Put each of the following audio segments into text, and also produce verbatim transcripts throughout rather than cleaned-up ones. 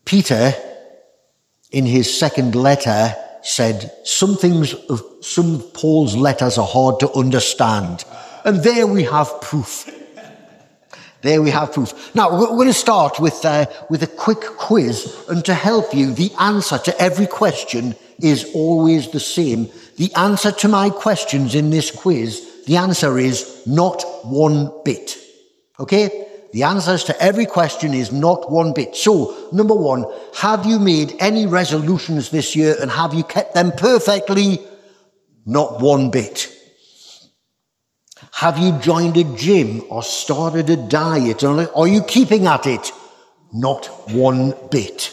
Peter, in his second letter, said some things of some of Paul's letters are hard to understand. And there we have proof. There we have proof. Now, we're going to start with, uh, with a quick quiz. And to help you, the answer to every question is always the same. The answer to my questions in this quiz, the answer is not one bit. Okay? The answers to every question is not one bit. So, number one, have you made any resolutions this year and have you kept them perfectly? Not one bit. Have you joined a gym or started a diet? Or are you keeping at it? Not one bit.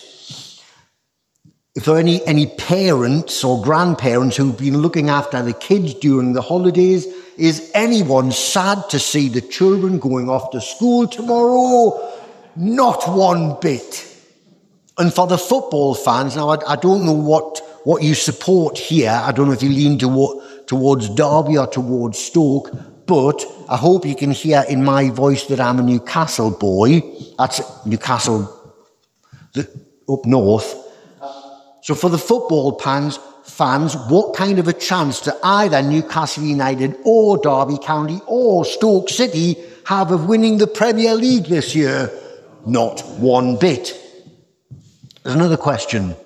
If there are any, any parents or grandparents who've been looking after the kids during the holidays, is anyone sad to see the children going off to school tomorrow? Not one bit. And for the football fans, now I, I don't know what, what you support here. I don't know if you lean to, towards Derby or towards Stoke, but I hope you can hear in my voice that I'm a Newcastle boy. That's Newcastle the, up north. So for the football fans, fans, what kind of a chance do either Newcastle United or Derby County or Stoke City have of winning the Premier League this year? Not one bit. There's another question.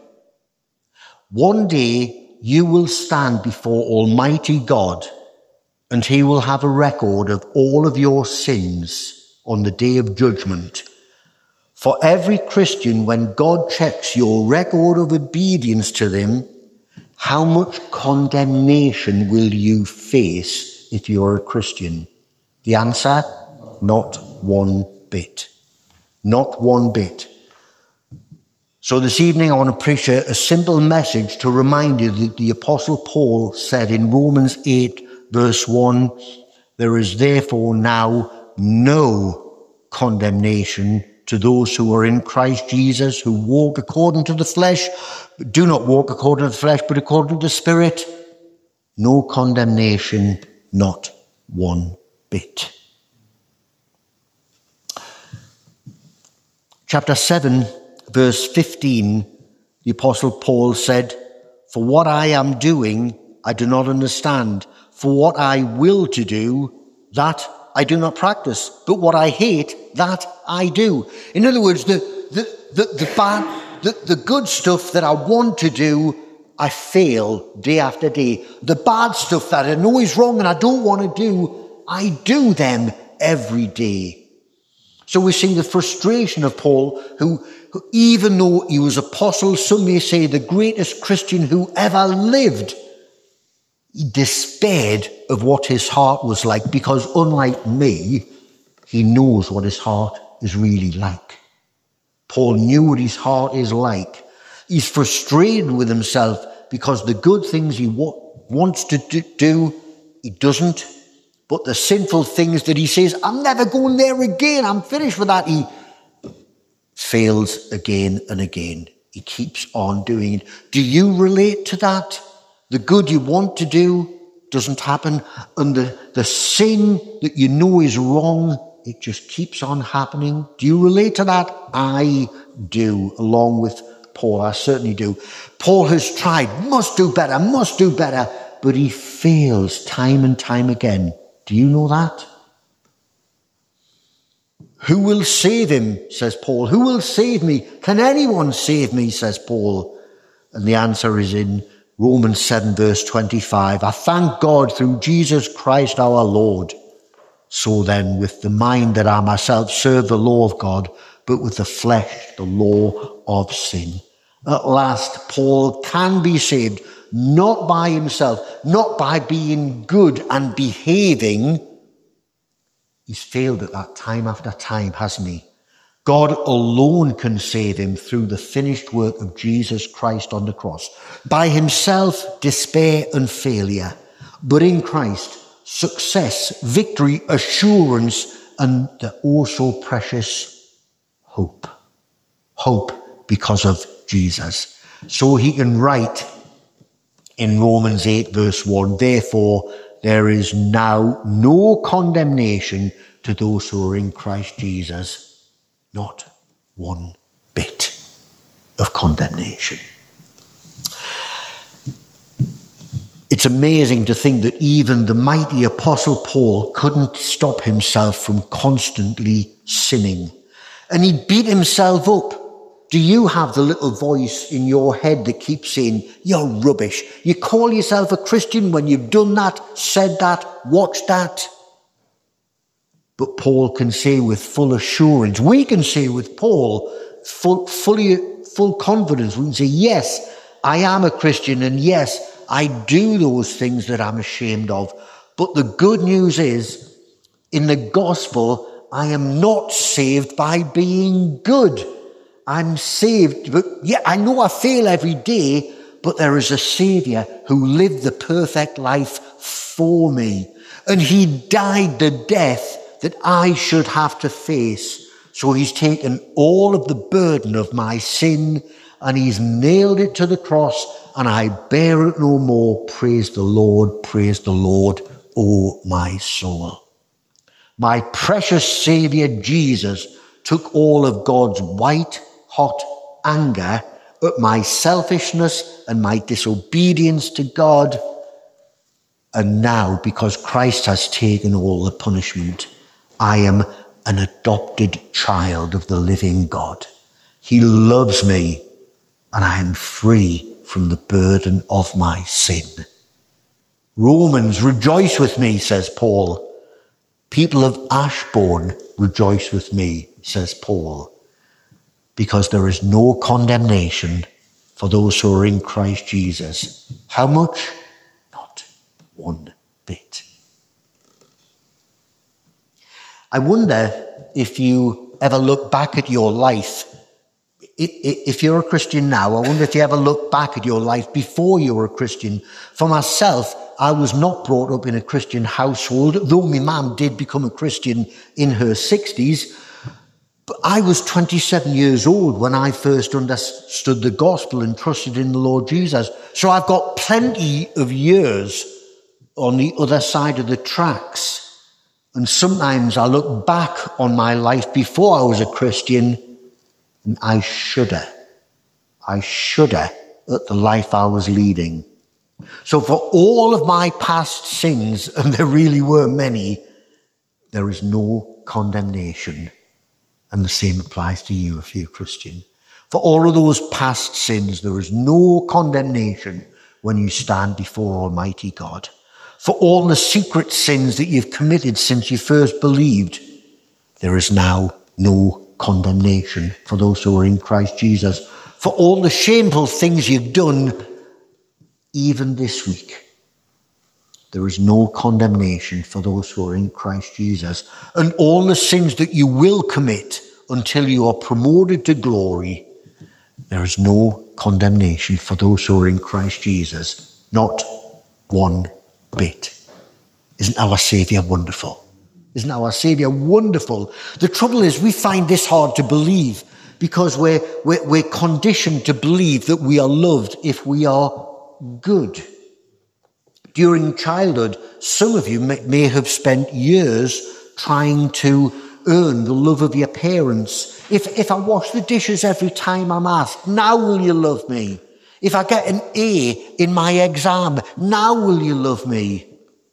One day you will stand before Almighty God and he will have a record of all of your sins on the day of judgment. For every Christian, when God checks your record of obedience to them, how much condemnation will you face if you're a Christian? The answer? Not one bit. Not one bit. So this evening I want to preach a, a simple message to remind you that the Apostle Paul said in Romans eight verse one, there is therefore now no condemnation to those who are in Christ Jesus, who walk according to the flesh, do not walk according to the flesh, but according to the Spirit. No condemnation, not one bit. Chapter seven, verse fifteen, the Apostle Paul said, for what I am doing, I do not understand. For what I will to do, that I do not practice. But what I hate, that I do. In other words, the, the, the, the bad, the, the good stuff that I want to do, I fail day after day. The bad stuff that I know is wrong and I don't want to do, I do them every day. So we see the frustration of Paul, who, who even though he was apostle, some may say the greatest Christian who ever lived, he despaired of what his heart was like, because unlike me, he knows what his heart is really like. Paul knew what his heart is like. He's frustrated with himself because the good things he wa- wants to do, he doesn't. But the sinful things that he says, I'm never going there again, I'm finished with that, he fails again and again. He keeps on doing it. Do you relate to that? The good you want to do doesn't happen, and the, the sin that you know is wrong, it just keeps on happening. Do you relate to that? I do, along with Paul. I certainly do. Paul has tried, must do better, must do better, but he fails time and time again. Do you know that? Who will save him, says Paul. Who will save me? Can anyone save me, says Paul? And the answer is in Romans seven verse twenty-five. I thank God through Jesus Christ our Lord. So then, with the mind that I myself serve the law of God, but with the flesh, the law of sin. At last, Paul can be saved, not by himself, not by being good and behaving. He's failed at that time after time, hasn't he? God alone can save him through the finished work of Jesus Christ on the cross. By himself, despair and failure. But in Christ, success, victory, assurance, and the also precious hope. Hope because of Jesus. So he can write in Romans eight verse one, therefore there is now no condemnation to those who are in Christ Jesus. Not one bit. condemnation. It's amazing to think that even the mighty Apostle Paul couldn't stop himself from constantly sinning. And he beat himself up. Do you have the little voice in your head that keeps saying, you're rubbish? You call yourself a Christian when you've done that, said that, watched that? But Paul can say with full assurance, we can say with Paul, full, fully, full confidence, we can say, yes, I am a Christian, and yes, I do those things that I'm ashamed of. But the good news is, in the gospel, I am not saved by being good. I'm saved, but yeah, I know I fail every day, but there is a Saviour who lived the perfect life for me. And he died the death that I should have to face. So he's taken all of the burden of my sin and he's nailed it to the cross, and I bear it no more. Praise the Lord, praise the Lord, O my soul. My precious Saviour Jesus took all of God's white hot anger at my selfishness and my disobedience to God. And now, because Christ has taken all the punishment, I am an adopted child of the living God. He loves me, and I am free from the burden of my sin. Romans, rejoice with me, says Paul. People of Ashbourne, rejoice with me, says Paul. Because there is no condemnation for those who are in Christ Jesus. How much? Not one bit. I wonder if you ever look back at your life. If you're a Christian now, I wonder if you ever look back at your life before you were a Christian. For myself, I was not brought up in a Christian household, though my mum did become a Christian in her sixties. But I was twenty-seven years old when I first understood the gospel and trusted in the Lord Jesus. So I've got plenty of years on the other side of the tracks. And sometimes I look back on my life before I was a Christian and I shudder. I shudder at the life I was leading. So for all of my past sins, and there really were many, there is no condemnation. And the same applies to you if you're a Christian. For all of those past sins, there is no condemnation when you stand before Almighty God. For all the secret sins that you've committed since you first believed, there is now no condemnation for those who are in Christ Jesus. For all the shameful things you've done, even this week, there is no condemnation for those who are in Christ Jesus. And all the sins that you will commit until you are promoted to glory, there is no condemnation for those who are in Christ Jesus. Not one bit. Isn't our Saviour wonderful? Isn't our Saviour wonderful? The trouble is we find this hard to believe because we're, we're, we're conditioned to believe that we are loved if we are good. During childhood, some of you may, may have spent years trying to earn the love of your parents. If, if I wash the dishes every time I'm asked, now will you love me? If I get an A in my exam, now will you love me?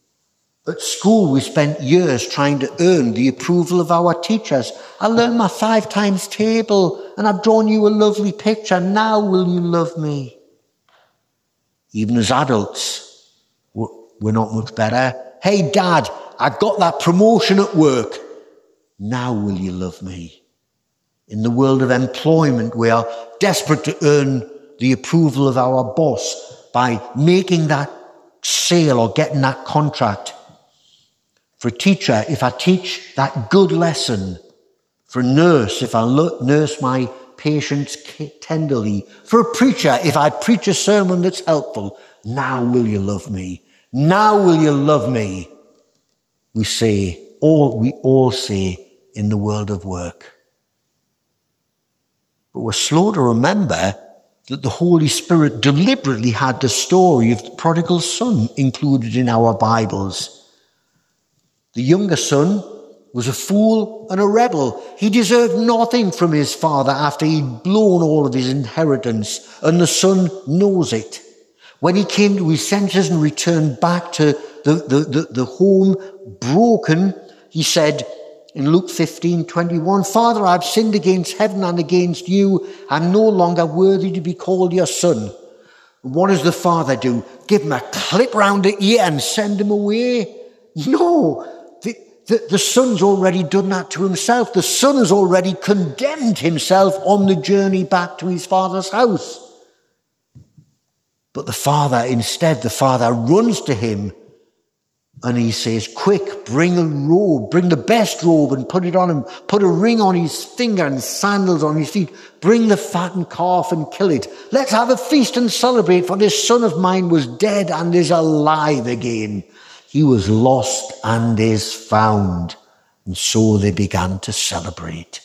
At school, we spent years trying to earn the approval of our teachers. I learned my five times table and I've drawn you a lovely picture. Now will you love me? Even as adults, we're not much better. Hey, Dad, I got that promotion at work. Now will you love me? In the world of employment, we are desperate to earn the approval of our boss by making that sale or getting that contract. For a teacher, if I teach that good lesson. For a nurse, if I nurse my patients tenderly. For a preacher, if I preach a sermon that's helpful. Now will you love me? Now will you love me? We say, all we all say in the world of work. But we're slow to remember that the Holy Spirit deliberately had the story of the prodigal son included in our Bibles. The younger son was a fool and a rebel. He deserved nothing from his father after he'd blown all of his inheritance, and the son knows it. When he came to his senses and returned back to the, the, the, the home broken, he said in Luke fifteen twenty-one, Father, I've sinned against heaven and against you. I'm no longer worthy to be called your son. What does the father do? Give him a clip round the ear and send him away? No, the, the, the son's already done that to himself. The son has already condemned himself on the journey back to his father's house. But the father, instead, the father runs to him and he says, quick, bring a robe, bring the best robe and put it on him. Put a ring on his finger and sandals on his feet. Bring the fattened calf and kill it. Let's have a feast and celebrate, for this son of mine was dead and is alive again. He was lost and is found. And so they began to celebrate.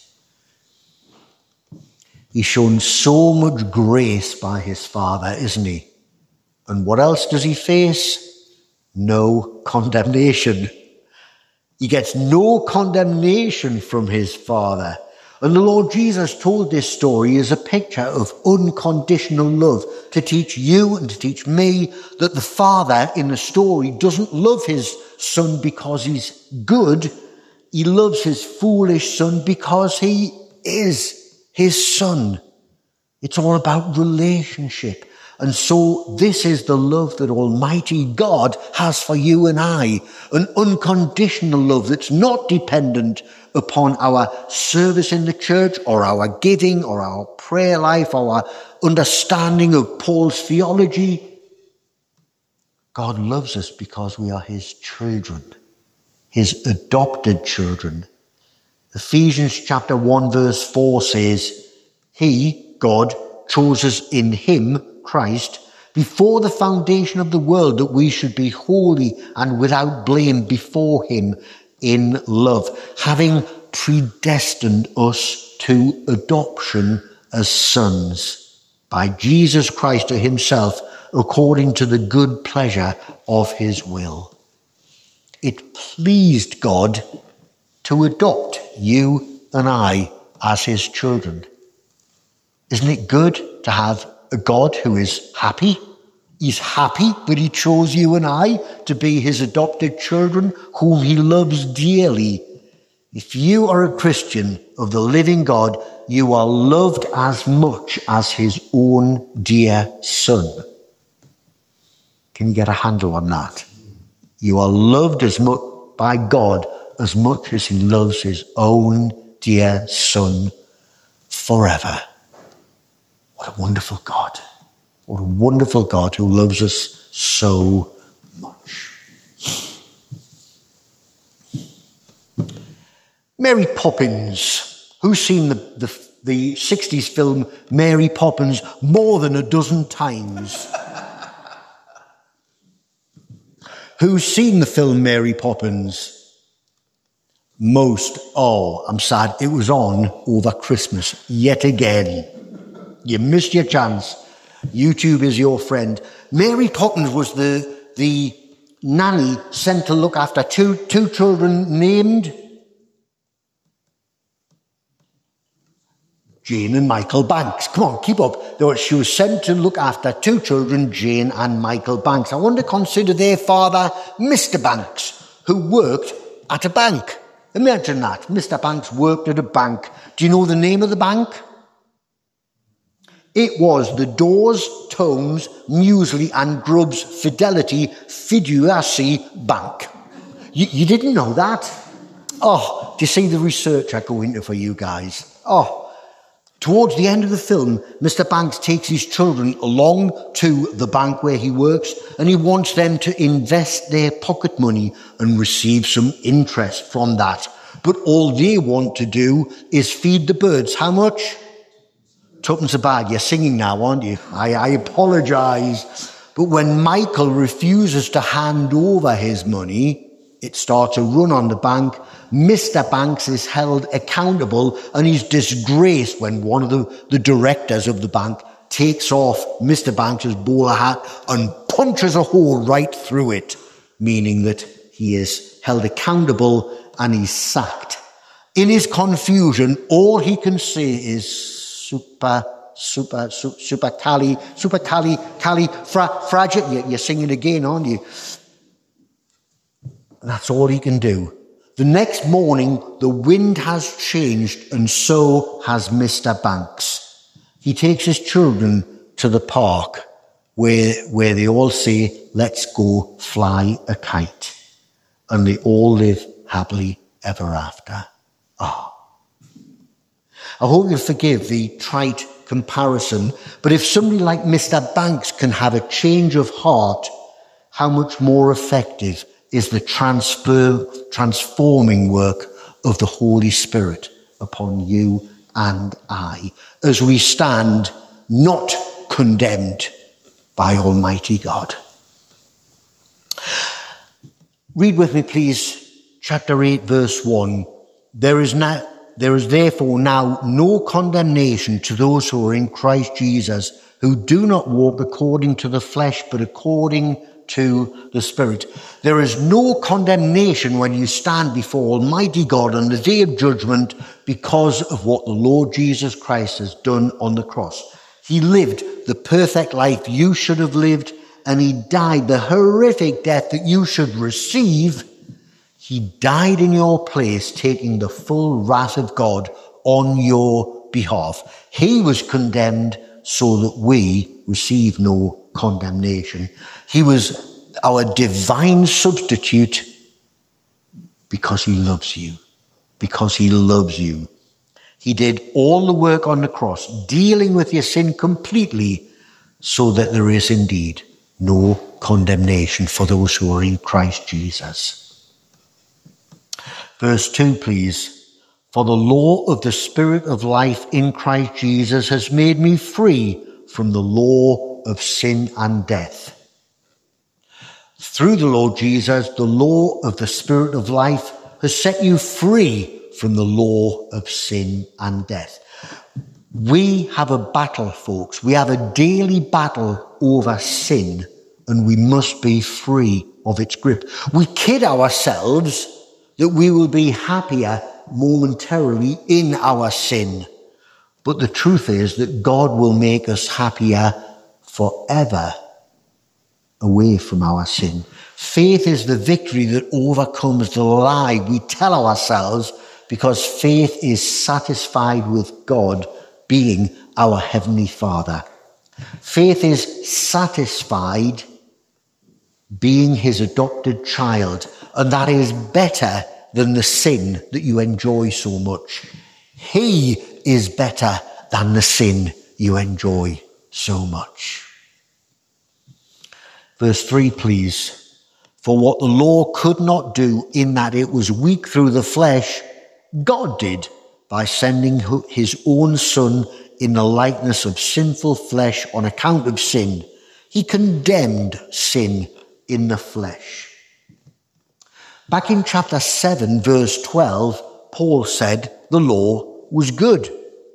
He's shown so much grace by his father, isn't he? And what else does he face? No condemnation. He gets no condemnation from his father. And the Lord Jesus told this story as a picture of unconditional love, to teach you and to teach me that the father in the story doesn't love his son because he's good. He loves his foolish son because he is his son. It's all about relationship. And so this is the love that Almighty God has for you and I, an unconditional love that's not dependent upon our service in the church or our giving or our prayer life or our understanding of Paul's theology. God loves us because we are his children, his adopted children. Ephesians chapter one verse four says, he, God, chose us in him, Christ, before the foundation of the world, that we should be holy and without blame before him in love, having predestined us to adoption as sons by Jesus Christ to himself, according to the good pleasure of his will. It pleased God to adopt you and I as his children. Isn't it good to have a God who is happy? He's happy that he chose you and I to be his adopted children, whom he loves dearly. If you are a Christian of the living God, you are loved as much as his own dear son. Can you get a handle on that? You are loved as much by God as much as he loves his own dear son forever. What a wonderful God. What a wonderful God who loves us so much. Mary Poppins. Who's seen the, the, the sixties film Mary Poppins more than a dozen times? Who's seen the film Mary Poppins? Most. Oh, I'm sad. It was on over Christmas yet again. You missed your chance. YouTube is your friend. Mary Poppins was the, the nanny sent to look after two, two children named Jane and Michael Banks. Come on, keep up. She was sent to look after two children, Jane and Michael Banks. I want to consider their father, Mister Banks, who worked at a bank. Imagine that. Mister Banks worked at a bank. Do you know the name of the bank? It was the Dawes, Tomes, Muesli and Grubbs Fidelity Fiduciary Bank. You, you didn't know that? Oh, do you see the research I go into for you guys? Oh, towards the end of the film, Mister Banks takes his children along to the bank where he works, and he wants them to invest their pocket money and receive some interest from that. But all they want to do is feed the birds. How much? Tuppence a bag. You're singing now, aren't you? I, I apologise. But when Michael refuses to hand over his money, it starts a run on the bank. Mister Banks is held accountable and he's disgraced when one of the, the directors of the bank takes off Mister Banks' bowler hat and punches a hole right through it, meaning that he is held accountable and he's sacked. In his confusion, all he can say is super, super, super, super cali, super cali, cali, fra, fragile. You're singing again, aren't you? That's all he can do. The next morning, the wind has changed, and so has Mister Banks. He takes his children to the park where, where they all say, let's go fly a kite. And they all live happily ever after. Ah. I hope you'll forgive the trite comparison, but if somebody like Mister Banks can have a change of heart, how much more effective is the transfer, transforming work of the Holy Spirit upon you and I, as we stand not condemned by Almighty God. Read with me, please, chapter eight, verse one. There is now, there is therefore now no condemnation to those who are in Christ Jesus, who do not walk according to the flesh, but according to the Spirit. There is no condemnation when you stand before Almighty God on the day of judgment because of what the Lord Jesus Christ has done on the cross. He lived the perfect life you should have lived, and he died the horrific death that you should receive. He died in your place, taking the full wrath of God on your behalf. He was condemned so that we receive no condemnation. He was our divine substitute because he loves you. Because he loves you. He did all the work on the cross, dealing with your sin completely, so that there is indeed no condemnation for those who are in Christ Jesus. Verse two, please. For the law of the Spirit of life in Christ Jesus has made me free from the law of sin and death. Through the Lord Jesus, the law of the Spirit of life has set you free from the law of sin and death. We have a battle, folks. We have a daily battle over sin, and we must be free of its grip. We kid ourselves that we will be happier momentarily in our sin. But the truth is that God will make us happier forever away from our sin. Faith is the victory that overcomes the lie we tell ourselves, because faith is satisfied with God being our Heavenly Father. Faith is satisfied being his adopted child, and that is better than the sin that you enjoy so much. He is better than the sin you enjoy so much. Verse three, please. For what the law could not do, in that it was weak through the flesh, God did by sending his own Son in the likeness of sinful flesh on account of sin. He condemned sin in the flesh. Back in chapter seven, verse twelve, Paul said the law was good.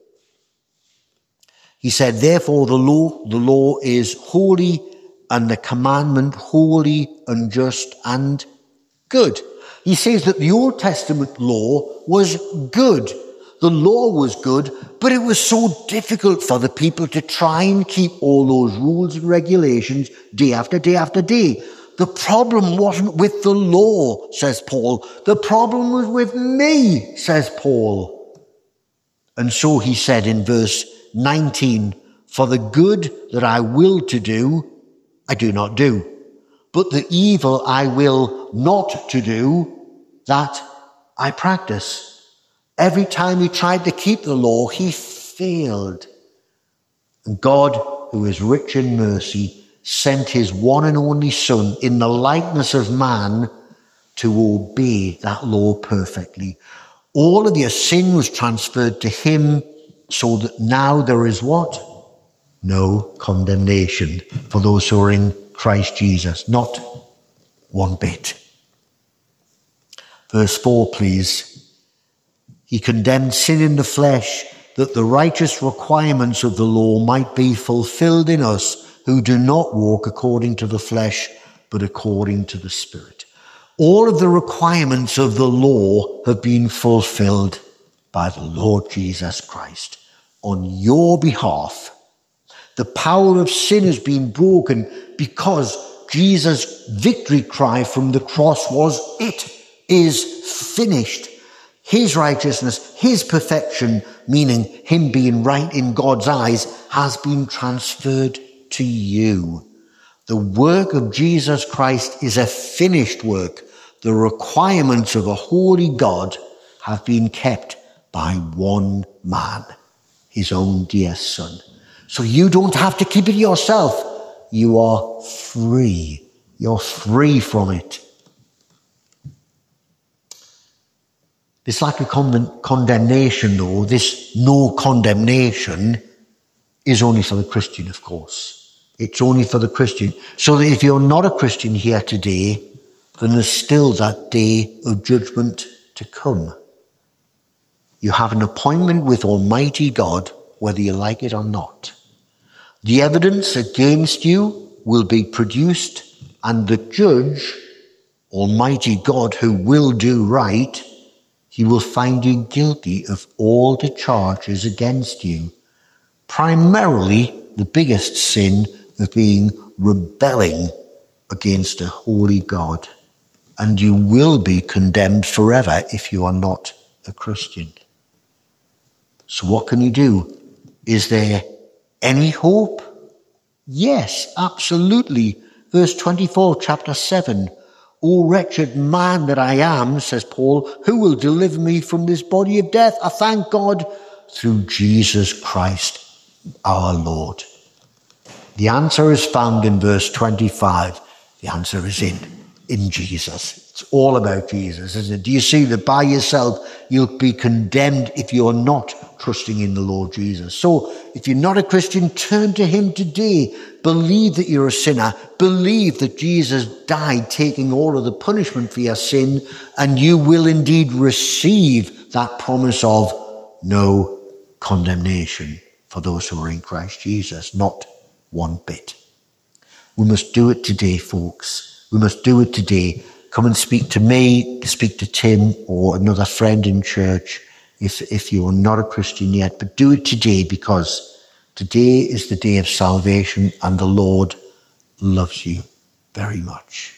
He said, therefore the law, the law is holy, and the commandment holy and just and good. He says that the Old Testament law was good. The law was good, but it was so difficult for the people to try and keep all those rules and regulations day after day after day. The problem wasn't with the law, says Paul. The problem was with me, says Paul. And so he said in verse nineteen, for the good that I will to do, I do not do. But the evil I will not to do, that I practice. Every time he tried to keep the law, he failed. And God, who is rich in mercy, sent his one and only Son in the likeness of man to obey that law perfectly. All of your sin was transferred to him, so that now there is what? No condemnation for those who are in Christ Jesus. Not one bit. Verse four, please. He condemned sin in the flesh, that the righteous requirements of the law might be fulfilled in us, who do not walk according to the flesh, but according to the Spirit. All of the requirements of the law have been fulfilled by the Lord Jesus Christ on your behalf. The power of sin has been broken because Jesus' victory cry from the cross was, "It is finished." His righteousness, his perfection, meaning him being right in God's eyes, has been transferred to you. The work of Jesus Christ is a finished work. The requirements of a holy God have been kept by one man, his own dear Son. So you don't have to keep it yourself. You are free. You're free from it. This lack of con- condemnation, though, this no condemnation, is only for the Christian, of course. It's only for the Christian. So that if you're not a Christian here today, then there's still that day of judgment to come. You have an appointment with Almighty God, whether you like it or not. The evidence against you will be produced, and the judge, Almighty God, who will do right, he will find you guilty of all the charges against you. Primarily, the biggest sin of being rebelling against a holy God. And you will be condemned forever if you are not a Christian. So what can you do? Is there any hope? Yes, absolutely. Verse twenty-four, chapter seven. "O wretched man that I am," says Paul, "who will deliver me from this body of death? I thank God through Jesus Christ our Lord." The answer is found in verse twenty-five. The answer is in, in Jesus. It's all about Jesus, isn't it? Do you see that by yourself you'll be condemned if you're not trusting in the Lord Jesus? So if you're not a Christian, turn to him today. Believe that you're a sinner. Believe that Jesus died taking all of the punishment for your sin, and you will indeed receive that promise of no condemnation for those who are in Christ Jesus. Not one bit. We must do it today, folks. We must do it today. Come and speak to me, speak to Tim or another friend in church if, if you are not a Christian yet. But do it today, because today is the day of salvation and the Lord loves you very much.